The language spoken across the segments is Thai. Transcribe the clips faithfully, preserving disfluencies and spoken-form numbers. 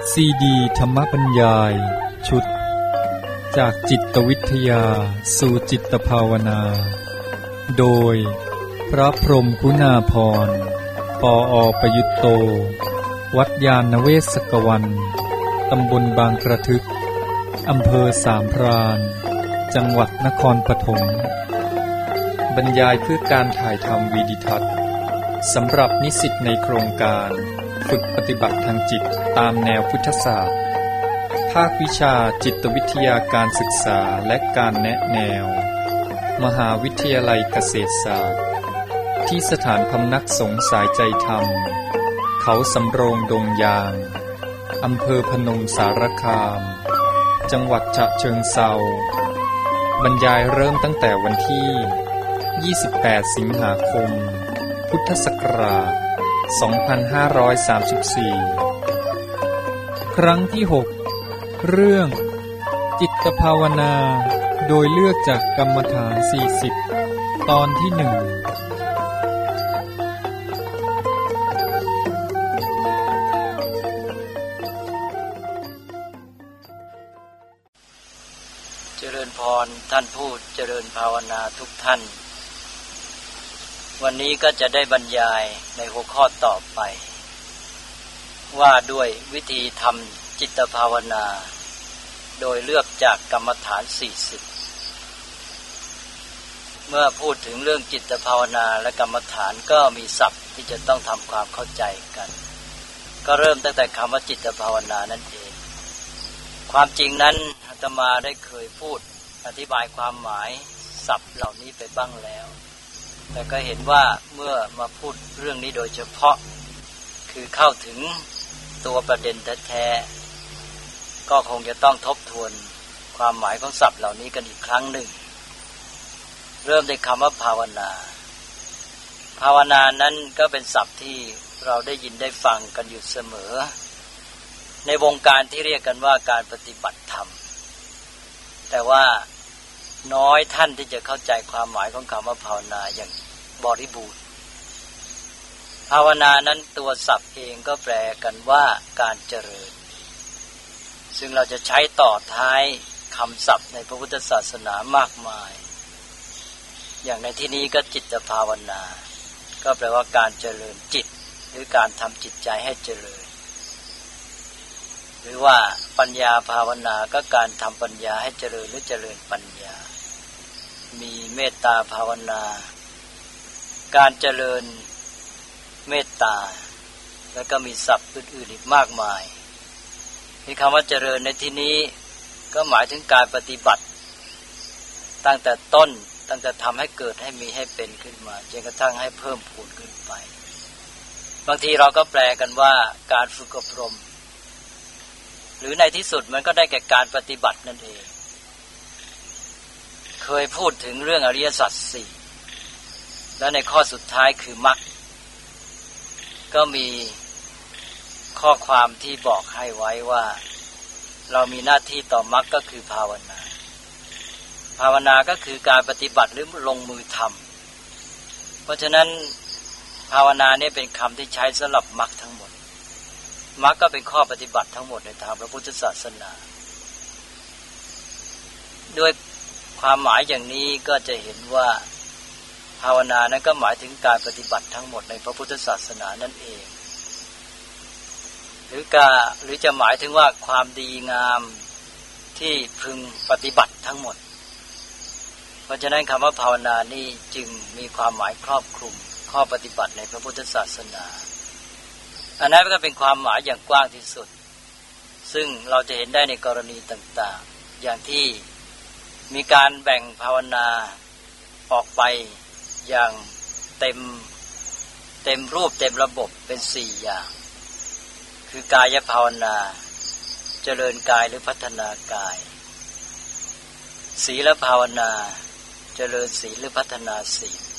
ซีดีธรรมบรรยายชุดจากจิตวิทยาสู่จิตภาวนาโดยพระพรหมคุณาภรณ์ ปออประยุตโตวัดยานเวศกวันตำบลบางกระทึกอำเภอสามพรานจังหวัดนครปฐมบรรยายเพื่อการถ่ายทำวีดิทัศน์สำหรับนิสิตในโครงการฝึกปฏิบัติทางจิตตามแนวพุทธศาสตร์ภาควิชาจิตวิทยาการศึกษาและการแนะแนวมหาวิทยาลัยเกษตรศาสตร์ที่สถานพำนักสงฆ์สายใจธรรมเขาสำโรงดงยางอำเภอพนมสารคามจังหวัดฉะเชิงเทราบรรยายเริ่มตั้งแต่วันที่ยี่สิบแปดสิงหาคมพุทธศักราชสองพันห้าร้อยสามสิบสี่ครั้งที่หกเรื่องจิตภาวนาโดยเลือกจากกรรมฐานสี่สิบตอนที่หนึ่งเจริญพรท่านผู้เจริญภาวนาทุกท่านวันนี้ก็จะได้บรรยายในหัวข้อต่อไปว่าด้วยวิธีทำจิตภาวนาโดยเลือกจากกรรมฐานสี่สิบเมื่อพูดถึงเรื่องจิตภาวนาและกรรมฐานก็มีศัพท์ที่จะต้องทำความเข้าใจกันก็เริ่มตั้งแต่คำว่าจิตภาวนานั่นเองความจริงนั้นอาตมาได้เคยพูดอธิบายความหมายศัพท์เหล่านี้ไปบ้างแล้วแต่ก็เห็นว่าเมื่อมาพูดเรื่องนี้โดยเฉพาะคือเข้าถึงตัวประเด็นแท้ๆก็คงจะต้องทบทวนความหมายของศัพท์เหล่านี้กันอีกครั้งหนึ่งเริ่มด้วยคำว่าภาวนาภาวนานั้นก็เป็นศัพท์ที่เราได้ยินได้ฟังกันอยู่เสมอในวงการที่เรียกกันว่าการปฏิบัติธรรมแต่ว่าน้อยท่านที่จะเข้าใจความหมายของคำว่าภาวนาอย่างบริบูรณ์ภาวนานั้นตัวศัพท์เองก็แปลกันว่าการเจริญซึ่งเราจะใช้ต่อท้ายคำศัพท์ในพระพุทธศาสนามากมายอย่างในที่นี้ก็จิตภาวนาก็แปลว่าการเจริญจิตหรือการทำจิตใจให้เจริญหรือว่าปัญญาภาวนาก็การทำปัญญาให้เจริญหรือเจริญปัญญามีเมตตาภาวนาการเจริญเมตตาแล้วก็มีศัพท์อื่นๆอีกมากมายที่คำว่าเจริญในที่นี้ก็หมายถึงการปฏิบัติตั้งแต่ต้นตั้งแต่ทำให้เกิดให้มีให้เป็นขึ้นมาจนกระทั่งให้เพิ่มพูนขึ้นไปบางทีเราก็แปลกันว่าการฝึกอบรมหรือในที่สุดมันก็ได้แก่การปฏิบัตินั่นเองเคยพูดถึงเรื่องอริยสัจสี่และในข้อสุดท้ายคือมรรคก็มีข้อความที่บอกให้ไว้ว่าเรามีหน้าที่ต่อมรรคก็คือภาวนาภาวนาก็คือการปฏิบัติหรือลงมือทำเพราะฉะนั้นภาวนาเนี่ยเป็นคำที่ใช้สำหรับมรรคทั้งหมดมรรคก็เป็นข้อปฏิบัติทั้งหมดในทางพระพุทธศาสนาด้วยความหมายอย่างนี้ก็จะเห็นว่าภาวนานั้นก็หมายถึงการปฏิบัติทั้งหมดในพระพุทธศาสนานั่นเองหรือกาหรือจะหมายถึงว่าความดีงามที่พึงปฏิบัติทั้งหมดเพราะฉะนั้นคำว่าภาวนานี่จึงมีความหมายครอบคลุมข้อปฏิบัติในพระพุทธศาสนาอันนั้นก็เป็นความหมายอย่างกว้างที่สุดซึ่งเราจะเห็นได้ในกรณีต่างๆอย่างที่มีการแบ่งภาวนาออกไปอย่างเต็มเต็มรูปเต็มระบบเป็นสี่อย่างคือกายภาวนาเจริญกายหรือพัฒนากายศีลภาวนาเจริญศีลหรือพัฒนาศีล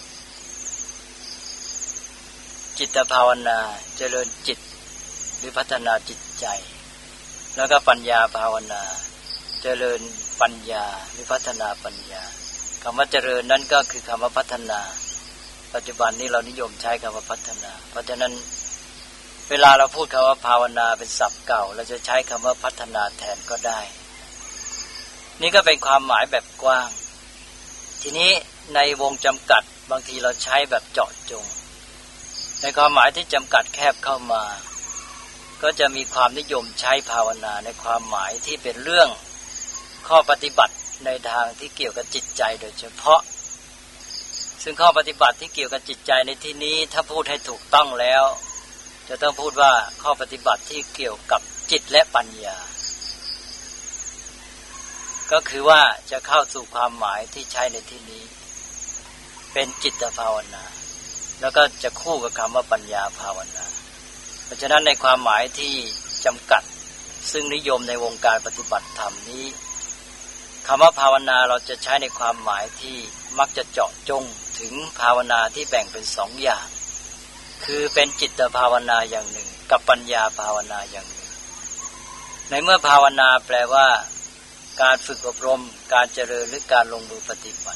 จิตภาวนาเจริญจิตหรือพัฒนาจิตใจแล้วก็ปัญญาภาวนาเจริญปัญญาหรือพัฒนาปัญญาคำว่าเจริญนั้นก็คือคำว่าพัฒนาปัจจุบันนี้เรานิยมใช้คำว่าพัฒนาเพราะฉะนั้นเวลาเราพูดคำว่าภาวนาเป็นศัพท์เก่าเราจะใช้คำว่าพัฒนาแทนก็ได้นี่ก็เป็นความหมายแบบกว้างทีนี้ในวงจำกัดบางทีเราใช้แบบเจาะจงในความหมายที่จำกัดแคบเข้ามาก็จะมีความนิยมใช้ภาวนาในความหมายที่เป็นเรื่องข้อปฏิบัติในทางที่เกี่ยวกับจิตใจโดยเฉพาะซึ่งข้อปฏิบัติที่เกี่ยวกับจิตใจในที่นี้ถ้าพูดให้ถูกต้องแล้วจะต้องพูดว่าข้อปฏิบัติที่เกี่ยวกับจิตและปัญญาก็คือว่าจะเข้าสู่ความหมายที่ใช้ในที่นี้เป็นจิตภาวนาแล้วก็จะคู่กับคำว่าปัญญาภาวนาเพราะฉะนั้นในความหมายที่จำกัดซึ่งนิยมในวงการปฏิบัติธรรมนี้คำว่าภาวนาเราจะใช้ในความหมายที่มักจะเจาะจงถึงภาวนาที่แบ่งเป็นสองอย่างคือเป็นจิตภาวนาอย่างหนึ่งกับปัญญาภาวนาอย่างหนึ่งในเมื่อภาวนาแปลว่าการฝึกอบรมการเจริญหรือการลงมือปฏิบัติ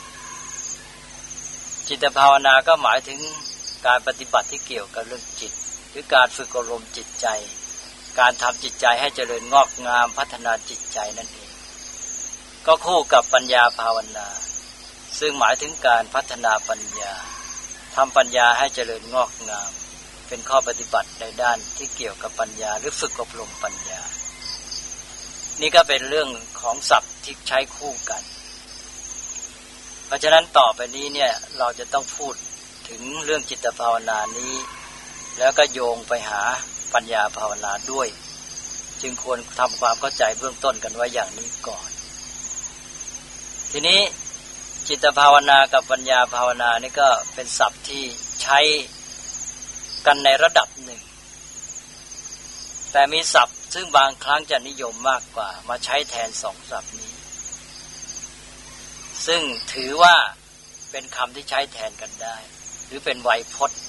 จิตภาวนาก็หมายถึงการปฏิบัติที่เกี่ยวกับเรื่องจิตหรือการฝึกอบรมจิตใจการทำจิตใจให้เจริญงอกงามพัฒนาจิตใจนั่นเองก็คู่กับปัญญาภาวนาซึ่งหมายถึงการพัฒนาปัญญาทำปัญญาให้เจริญงอกงามเป็นข้อปฏิบัติในด้านที่เกี่ยวกับปัญญาหรือฝึกอบรมปัญญานี่ก็เป็นเรื่องของศัพท์ที่ใช้คู่กันเพราะฉะนั้นต่อไปนี้เนี่ยเราจะต้องพูดถึงเรื่องจิตภาวนานี้แล้วก็โยงไปหาปัญญาภาวนาด้วยจึงควรทำความเข้าใจเบื้องต้นกันไว้อย่างนี้ก่อนทีนี้จิตภาวนากับปัญญาภาวนานี่ก็เป็นศัพท์ที่ใช้กันในระดับหนึ่งแต่มีศัพท์ซึ่งบางครั้งจะนิยมมากกว่ามาใช้แทนสองศัพท์นี้ซึ่งถือว่าเป็นคำที่ใช้แทนกันได้หรือเป็นไวยพจน์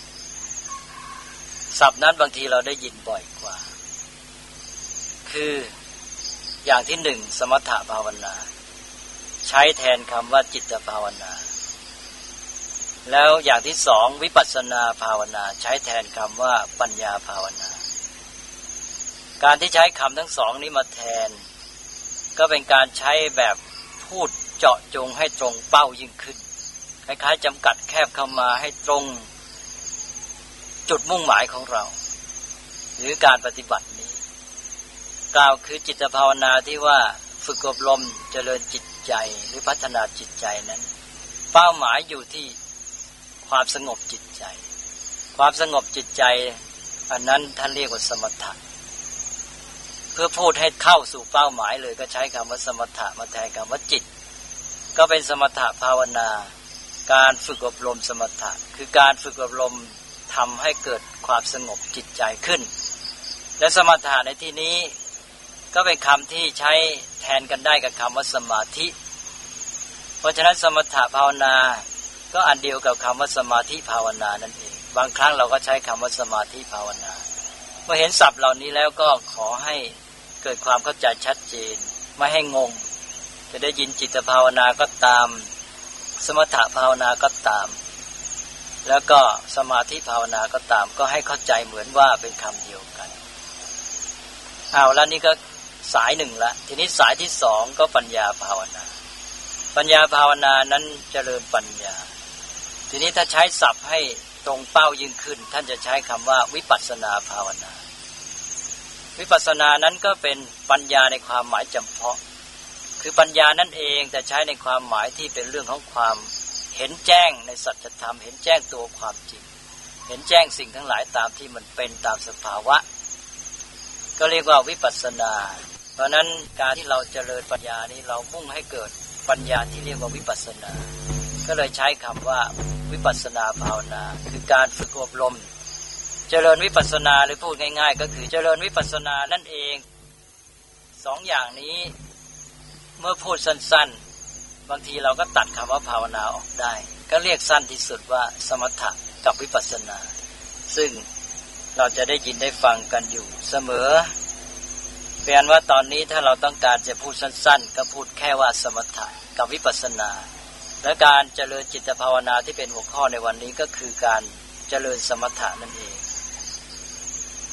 ศัพท์นั้นบางทีเราได้ยินบ่อยกว่าคืออย่างที่หนึ่งสมถภาวนาใช้แทนคำว่าจิตภาวนาแล้วอย่างที่สองวิปัสสนาภาวนาใช้แทนคำว่าปัญญาภาวนาการที่ใช้คำทั้งสองนี้มาแทนก็เป็นการใช้แบบพูดเจาะจงให้ตรงเป้ายิ่งขึ้นคล้ายๆจำกัดแคบเข้ามาให้ตรงจุดมุ่งหมายของเราหรือการปฏิบัตินี้กล่าวคือจิตภาวนาที่ว่าฝึกอบรมเจริญจิตใจหรือพัฒนาจิตใจนั้นเป้าหมายอยู่ที่ความสงบจิตใจความสงบจิตใจอันนั้นท่านเรียกว่าสมถะเพื่อพูดให้เข้าสู่เป้าหมายเลยก็ใช้คำว่าสมถะมาแทนคำว่าจิตก็เป็นสมถะภาวนาการฝึกอบรมสมถะคือการฝึกอบรมทำให้เกิดความสงบจิตใจขึ้นและสมถะในที่นี้ก็เป็นคำที่ใช้แทนกันได้กับคำว่าสมาธิเพราะฉะนั้นสมถะภาวนาก็อันเดียวกับคำว่าสมาธิภาวนานั่นเองบางครั้งเราก็ใช้คำว่าสมาธิภาวนาเมื่อเห็นศัพท์เหล่านี้แล้วก็ขอให้เกิดความเข้าใจชัดเจนไม่ให้งงจะได้ยินจิตภาวนาก็ตามสมถะภาวนาก็ตามแล้วก็สมาธิภาวนาก็ตามก็ให้เข้าใจเหมือนว่าเป็นคำเดียวกันเอาแล้วนี่ก็สายหนึ่งละทีนี้สายที่สองก็ปัญญาภาวนาปัญญาภาวนานั้นเจริญปัญญาทีนี้ถ้าใช้ศัพท์ให้ตรงเป้ายิ่งขึ้นท่านจะใช้คำว่าวิปัสสนาภาวนาวิปัสสนานั้นก็เป็นปัญญาในความหมายจำเพาะคือปัญญานั่นเองแต่ใช้ในความหมายที่เป็นเรื่องของความเห็นแจ้งในสัจธรรมเห็นแจ้งตัวความจริงเห็นแจ้งสิ่งทั้งหลายตามที่มันเป็นตามสภาวะก็เรียกว่าวิปัสสนาเพราะนั้นการที่เราเจริญปัญญานี้เรามุ่งให้เกิดปัญญาที่เรียกว่าวิปัสสนาก็เลยใช้คำว่าวิปัสสนาภาวนาคือการฝึกอบรมเจริญวิปัสสนาหรือพูดง่ายๆก็คือเจริญวิปัสสนานั่นเองสองอย่างนี้เมื่อพูดสั้นๆบางทีเราก็ตัดคำว่าภาวนาออกได้ก็เรียกสั้นที่สุดว่าสมถะกับวิปัสสนาซึ่งเราจะได้ยินได้ฟังกันอยู่เสมอแปลว่าตอนนี้ถ้าเราต้องการจะพูดสั้นๆก็พูดแค่ว่าสมถะกับวิปัสสนาและการเจริญจิตภาวนาที่เป็นหัวข้อในวันนี้ก็คือการเจริญสมถะนั่นเอง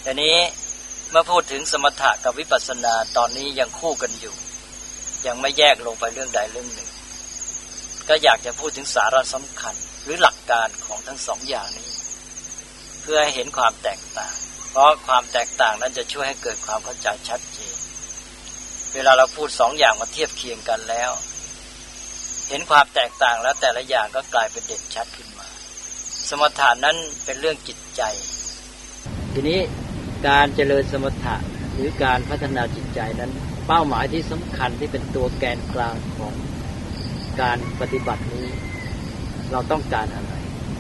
แต่นี้เมื่อพูดถึงสมถะกับวิปัสสนาตอนนี้ยังคู่กันอยู่ยังไม่แยกลงไปเรื่องใดเรื่องหนึ่งก็อยากจะพูดถึงสาระสำคัญหรือหลักการของทั้งสองอย่างนี้เพื่อให้เห็นความแตกต่างเพราะความแตกต่างนั้นจะช่วยให้เกิดความเข้าใจชัดเจนเวลาเราพูดสองอย่างมาเทียบเคียงกันแล้วเห็นความแตกต่างแล้วแต่ละอย่างก็กลายเป็นเด่นชัดขึ้นมาสมถะนั้นเป็นเรื่องจิตใจทีนี้การเจริญสมถะหรือการพัฒนาจิตใจนั้นเป้าหมายที่สำคัญที่เป็นตัวแกนกลางของการปฏิบัตินี้เราต้องการอะไร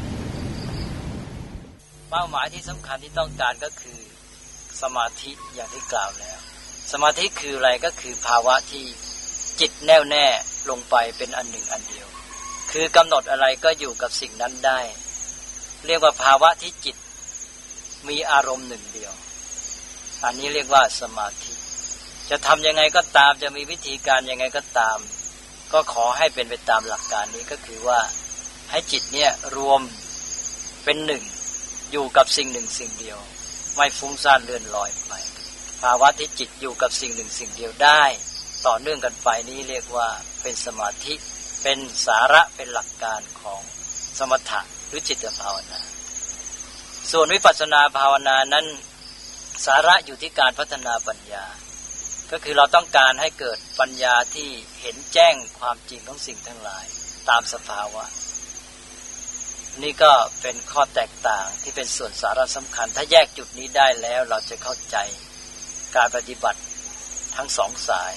เป้าหมายที่สำคัญที่ต้องการก็คือสมาธิอย่างที่กล่าวแล้วสมาธิคืออะไรก็คือภาวะที่จิตแน่วแน่ลงไปเป็นอันหนึ่งอันเดียวคือกำหนดอะไรก็อยู่กับสิ่งนั้นได้เรียกว่าภาวะที่จิตมีอารมณ์หนึ่งเดียวอันนี้เรียกว่าสมาธิจะทำยังไงก็ตามจะมีวิธีการยังไงก็ตามก็ขอให้เป็นไปตามหลักการนี้ก็คือว่าให้จิตเนี่ยรวมเป็นหนึ่งอยู่กับสิ่งหนึ่งสิ่งเดียวไม่ฟุ้งซ่านเลื่อนลอยไปภาวะที่จิตอยู่กับสิ่งหนึ่งสิ่งเดียวได้ต่อเนื่องกันไปนี้เรียกว่าเป็นสมาธิเป็นสาระเป็นหลักการของสมถะหรือจิตภาวนาส่วนวิปัสสนาภาวนานั้นสาระอยู่ที่การพัฒนาปัญญาก็คือเราต้องการให้เกิดปัญญาที่เห็นแจ้งความจริงของสิ่งทั้งหลายตามสภาวะนี่ก็เป็นข้อแตกต่างที่เป็นส่วนสาระสำคัญถ้าแยกจุดนี้ได้แล้วเราจะเข้าใจการปฏิบัติทั้งสองสาย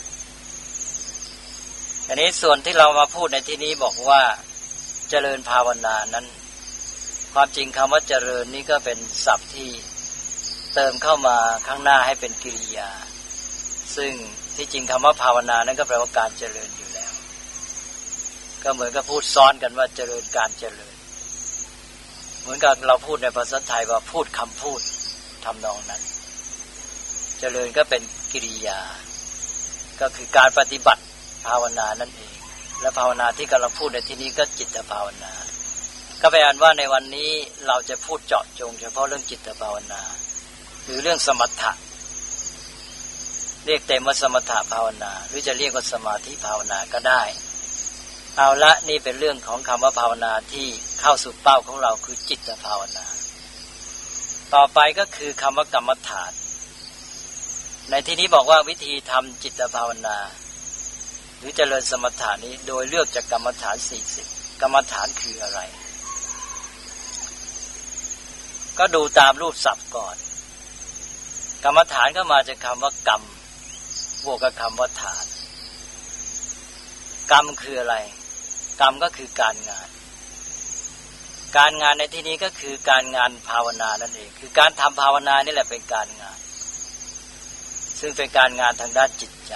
อันนี้ส่วนที่เรามาพูดในที่นี้บอกว่าเจริญภาวนานั้นความจริงคำว่าเจริญนี่ก็เป็นศัพท์ที่เติมเข้ามาข้างหน้าให้เป็นกิริยาซึ่งที่จริงคำว่าภาวนานั้นก็แปลว่าการเจริญอยู่แล้วก็เหมือนกับพูดซ้อนกันว่าเจริญการเจริญเหมือนกับเราพูดในภาษาไทยว่าพูดคำพูดทำนองนั้นเจริญก็เป็นกิริยาก็คือการปฏิบัติภาวนานั่นเองและภาวนาที่กำลังพูดในที่นี้ก็จิตภาวนาก็แปลว่าในวันนี้เราจะพูดเจาะจงเฉพาะเรื่องจิตภาวนาหรือเรื่องสมถะเรียกเต็มว่าสมถะภาวนาหรือจะเรียกว่าสมาธิภาวนาก็ได้เอาละนี่เป็นเรื่องของคำว่าภาวนาที่เข้าสู่เป้าของเราคือจิตภาวนาต่อไปก็คือคำว่ากรรมฐานในที่นี้บอกว่าวิธีทำจิตภาวนาหรือเจริญสมถะนี้โดยเลือกจากกรรมฐานสี่สิบกรรมฐานคืออะไรก็ดูตามรูปศัพท์ก่อนกรรมฐานก็มาจากคำว่ากรรมบวกกับคำว่าฐานกรรมคืออะไรกรรมก็คือการงานการงานในที่นี้ก็คือการงานภาวนานั่นเองคือการทำภาวนานี่แหละเป็นการงานซึ่งเป็นการงานทางด้านจิตใจ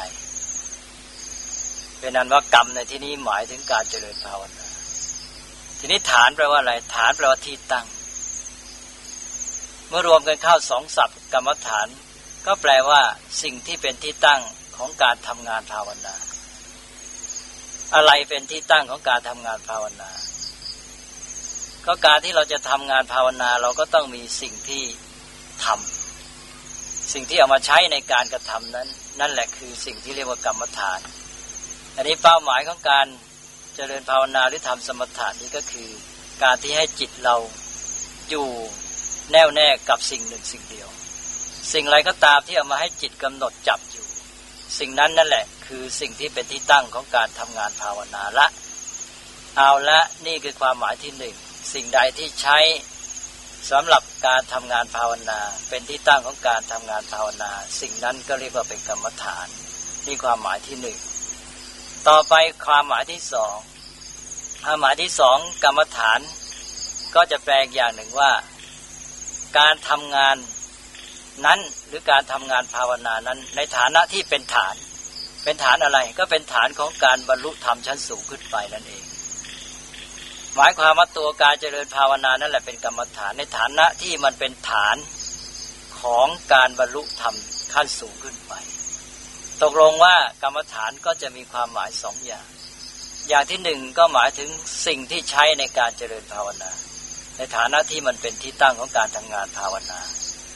เป็นนั้นว่ากรรมในที่นี้หมายถึงการเจริญภาวนาทีนี้ฐานแปลว่าอะไรฐานแปลว่าที่ตั้งเมื่อรวมกันเข้าสองศัพท์กรรมฐานก็แปลว่าสิ่งที่เป็นที่ตั้งของการทำงานภาวนาอะไรเป็นที่ตั้งของการทำงานภาวนาก็การที่เราจะทำงานภาวนาเราก็ต้องมีสิ่งที่ทำสิ่งที่เอามาใช้ในการกระทำนั้นนั่นแหละคือสิ่งที่เรียกว่ากรรมฐานอันนี้เป้าหมายของการเจริญภาวนาหรือทำสมถะนี้ก็คือการที่ให้จิตเราอยู่แน่วแน่กับสิ่งหนึ่งสิ่งเดียวสิ่งอะไรก็ตามที่เอามาให้จิตกำหนดจับอยู่สิ่งนั้นนั่นแหละคือสิ่งที่เป็นที่ตั้งของการทำงานภาวนาละเอาละนี่คือความหมายที่หนึ่งสิ่งใดที่ใช้สำหรับการทำงานภาวนาเป็นที่ตั้งของการทำงานภาวนาสิ่งนั้นก็เรียกว่าเป็นกรรมฐานนี่ความหมายที่หนึ่งต่อไปความหมายที่สองความหมายที่สองกรรมฐานก็จะแปลอีกอย่างหนึ่งว่าการทำงานนั้นหรือการทำงานภาวนานั้นในฐานะที่เป็นฐานเป็นฐานอะไรก็เป็นฐานของการบรรลุธรรมชั้นสูงขึ้นไปนั่นเองหมายความว่าตัวการเจริญภาวนานั่นแหละเป็นกรรมฐานในฐานะที่มันเป็นฐานของการบรรลุธรรมขั้นสูงขึ้นไปตกลงว่ากรรมฐานก็จะมีความหมายสองอย่างอย่างที่หนึ่งก็หมายถึงสิ่งที่ใช้ในการเจริญภาวนาในฐานะที่มันเป็นที่ตั้งของการทำงานภาวนา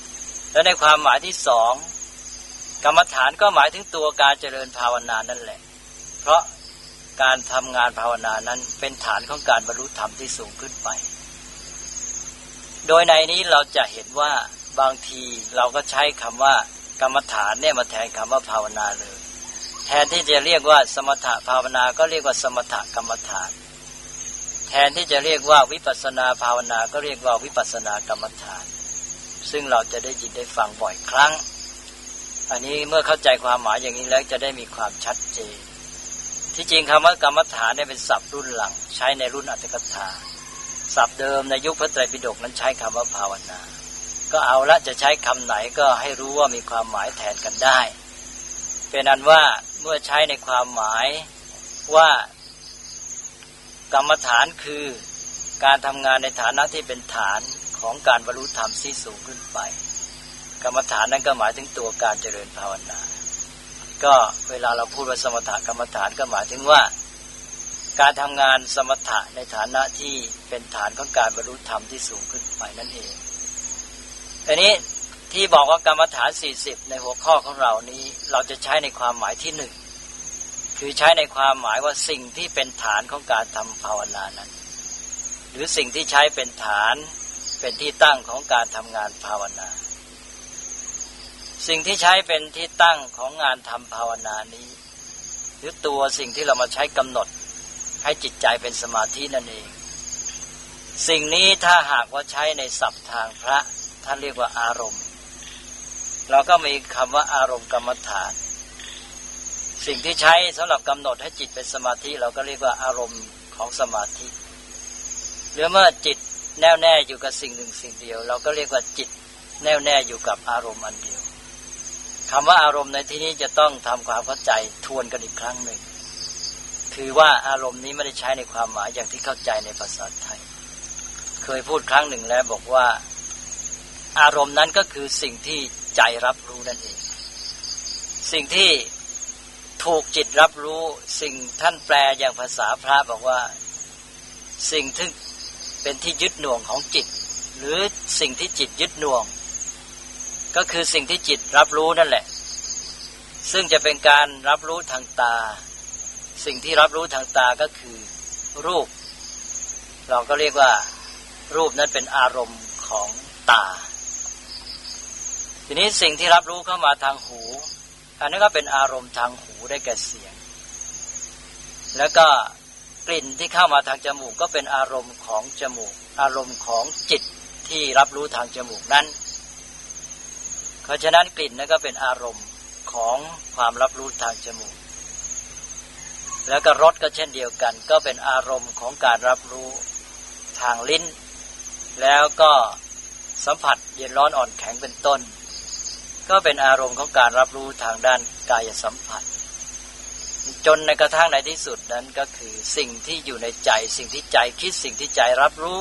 แล้วในความหมายที่สองกรรมฐานก็หมายถึงตัวการเจริญภาวนานั่นแหละเพราะการทำงานภาวนานั้นเป็นฐานของการบรรลุธรรมที่สูงขึ้นไปโดยในนี้เราจะเห็นว่าบางทีเราก็ใช้คำว่ากรรมฐานเนี่ยมาแทนคำว่าภาวนาเลยแทนที่จะเรียกว่าสมถะภาวนาก็เรียกว่าสมถะกรรมฐานแทนที่จะเรียกว่าวิปัสสนาภาวนาก็เรียกว่าวิปัสสนากรรมฐานซึ่งเราจะได้ยินได้ฟังบ่อยครั้งอันนี้เมื่อเข้าใจความหมายอย่างนี้แล้วจะได้มีความชัดเจนที่จริงคำว่ากรรมฐานเนี่ยเป็นศัพท์รุ่นหลังใช้ในรุ่นอรรถกถาศัพท์เดิมในยุคพระไตรปิฎกนั้นใช้คำว่าภาวนาก็เอาละจะใช้คำไหนก็ให้รู้ว่ามีความหมายแทนกันได้เป็นอันว่าเมื่อใช้ในความหมายว่ากรรมฐานคือการทำงานในฐานะที่เป็นฐานของการบรรลุธรรมที่สูงขึ้นไปกรรมฐานนั้นก็หมายถึงตัวการเจริญภาวนาก็เวลาเราพูดว่าสมถกรรมฐานก็หมายถึงว่าการทำงานสมถะในฐานะที่เป็นฐานของการบรรลุธรรมที่สูงขึ้นไปนั่นเองทีนี้ที่บอกว่ากรรมฐานสี่สิบในหัวข้อของเรานี้เราจะใช้ในความหมายที่หนึ่งคือใช้ในความหมายว่าสิ่งที่เป็นฐานของการทำภาวนานั้นหรือสิ่งที่ใช้เป็นฐานเป็นที่ตั้งของการทำงานภาวนาสิ่งที่ใช้เป็นที่ตั้งของงานทำภาวนานี้หรือตัวสิ่งที่เรามาใช้กำหนดให้จิตใจเป็นสมาธินั่นเองสิ่งนี้ถ้าหากว่าใช้ในศัพท์ทางพระท่านเรียกว่าอารมณ์เราก็มีคำว่าอารมณ์กรรมฐานสิ่งที่ใช้สำหรับกำหนดให้จิตเป็นสมาธิเราก็เรียกว่าอารมณ์ของสมาธิหรือเมื่อจิตแน่วแน่อยู่กับสิ่งหนึ่งสิ่งเดียวเราก็เรียกว่าจิตแน่วแน่อยู่กับอารมณ์อันเดียวคำว่าอารมณ์ในที่นี้จะต้องทำความเข้าใจทวนกันอีกครั้งหนึ่งคือว่าอารมณ์นี้ไม่ได้ใช้ในความหมายอย่างที่เข้าใจในภาษาไทยเคยพูดครั้งหนึ่งแล้วบอกว่าอารมณ์นั้นก็คือสิ่งที่ใจรับรู้นั่นเองสิ่งที่ถูกจิตรับรู้สิ่งท่านแปลอย่างภาษาพระบอกว่าสิ่งที่เป็นที่ยึดหน่วงของจิตหรือสิ่งที่จิตยึดหน่วงก็คือสิ่งที่จิตรับรู้นั่นแหละซึ่งจะเป็นการรับรู้ทางตาสิ่งที่รับรู้ทางตาก็คือรูปเราก็เรียกว่ารูปนั้นเป็นอารมณ์ของตาทีนี้สิ่งที่รับรู้เข้ามาทางหูอันนั้นก็เป็นอารมณ์ทางหูได้แก่เสียงแล้วก็กลิ่นที่เข้ามาทางจมูกก็เป็นอารมณ์ของจมูกอารมณ์ของจิตที่รับรู้ทางจมูกนั้นเพราะฉะนั้นกลิ่นนั้นก็เป็นอารมณ์ของความรับรู้ทางจมูกแล้วก็รสก็เช่นเดียวกันก็เป็นอารมณ์ของการรับรู้ทางลิ้นแล้วก็สัมผัสเย็นร้อนอ่อนแข็งเป็นต้นก็เป็นอารมณ์ของการรับรู้ทางด้านกายสัมผัสจนในกระทั่งในที่สุดนั้นก็คือสิ่งที่อยู่ในใจสิ่งที่ใจคิดสิ่งที่ใจรับรู้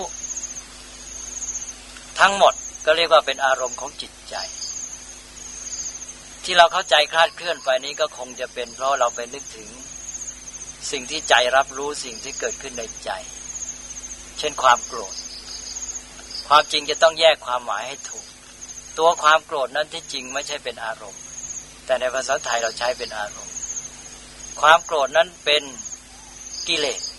ทั้งหมดก็เรียกว่าเป็นอารมณ์ของจิตใจที่เราเข้าใจคลาดเคลื่อนไปนี้ก็คงจะเป็นเพราะเราไปนึกถึงสิ่งที่ใจรับรู้สิ่งที่เกิดขึ้นในใจเช่นความโกรธความจริงจะต้องแยกความหมายให้ถูกตัวความโกรธนั้นที่จริงไม่ใช่เป็นอารมณ์แต่ในภาษาไทยเราใช้เป็นอารมณ์ความโกรธนั้นเป็นกิเลส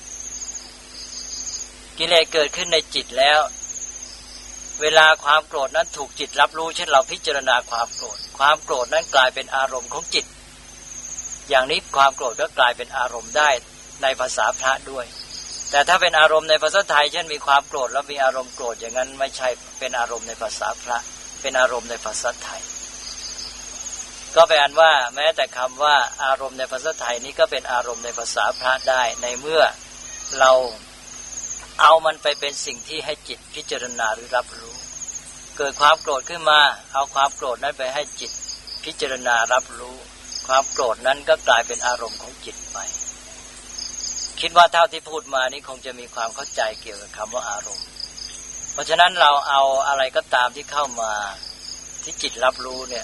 กิเลสเกิดขึ้นในจิตแล้วเวลาความโกรธนั้นถูกจิตรับรู้เช่นเราพิจารณาความโกรธความโกรธนั้นกลายเป็นอารมณ์ของจิตอย่างนี้ความโกรธก็กลายเป็นอารมณ์ได้ในภาษาพระด้วยแต่ถ้าเป็นอารมณ์ในภาษาไทยเช่นมีความโกรธแล้วมีอารมณ์โกรธอย่างนั้นไม่ใช่เป็นอารมณ์ในภาษาพระเป็นอารมณ์ในภาษาไทยก็แปลว่าแม้แต่คำว่าอารมณ์ในภาษาไทยนี้ก็เป็นอารมณ์ในภาษาพระได้ในเมื่อเราเอามันไปเป็นสิ่งที่ให้จิตพิจารณาหรือรับรู้เกิดความโกรธขึ้นมาเอาความโกรธนั้นไปให้จิตพิจารณารับรู้ความโกรธนั้นก็กลายเป็นอารมณ์ของจิตไปคิดว่าเท่าที่พูดมานี้คงจะมีความเข้าใจเกี่ยวกับคำว่าอารมณ์เพราะฉะนั้นเราเอาอะไรก็ตามที่เข้ามาที่จิตรับรู้เนี่ย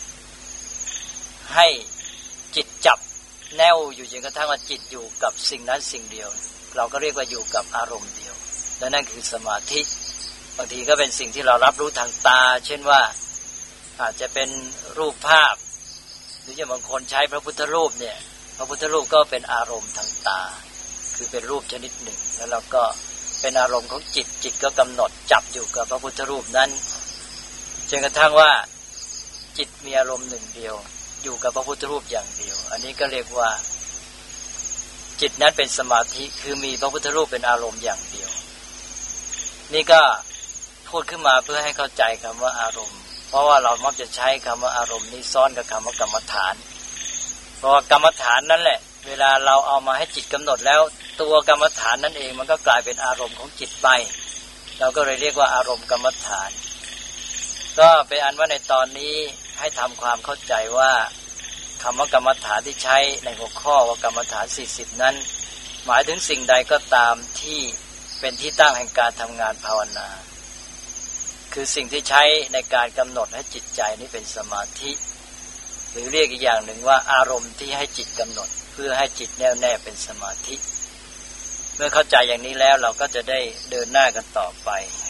ให้จิตจับแนวอยู่จนกระทั่งว่าจิตอยู่กับสิ่งนั้นสิ่งเดียวเราก็เรียกว่าอยู่กับอารมณ์เดียวและนั่นคือสมาธิบางทีก็เป็นสิ่งที่เรารับรู้ทางตาเช่นว่าอาจจะเป็นรูปภาพหรืออย่างบางคนใช้พระพุทธรูปเนี่ยพระพุทธรูปก็เป็นอารมณ์ทางตาคือเป็นรูปชนิดหนึ่งแล้วเราก็เป็นอารมณ์ของจิตจิตก็กำหนดจับอยู่กับพระพุทธรูปนั้นจนกระทั่งว่าจิตมีอารมณ์หนึ่งเดียวอยู่กับพระพุทธรูปอย่างเดียวอันนี้ก็เรียกว่าจิตนั้นเป็นสมาธิคือมีพระพุทธรูปเป็นอารมณ์อย่างเดียวนี่ก็พูดขึ้นมาเพื่อให้เข้าใจคำว่าอารมณ์เพราะว่าเรามักจะใช้คำว่าอารมณ์นี้ซ้อนกับคำว่ากรรมฐานเพราะว่ากรรมฐานนั่นแหละเวลาเราเอามาให้จิตกำหนดแล้วตัวกรรมฐานนั่นเองมันก็กลายเป็นอารมณ์ของจิตไปเราก็เลยเรียกว่าอารมณ์กรรมฐานก็เป็นอันว่าในตอนนี้ให้ทำความเข้าใจว่าคำว่ากรรมฐานที่ใช้ในหัวข้อว่ากรรมฐานสี่สิบนั้นหมายถึงสิ่งใดก็ตามที่เป็นที่ตั้งแห่งการทำงานภาวนาคือสิ่งที่ใช้ในการกำหนดให้จิตใจนี้เป็นสมาธิหรือเรียกอีกอย่างหนึ่งว่าอารมณ์ที่ให้จิตกำหนดเพื่อให้จิตแน่วแน่เป็นสมาธิเมื่อเข้าใจอย่างนี้แล้วเราก็จะได้เดินหน้ากันต่อไป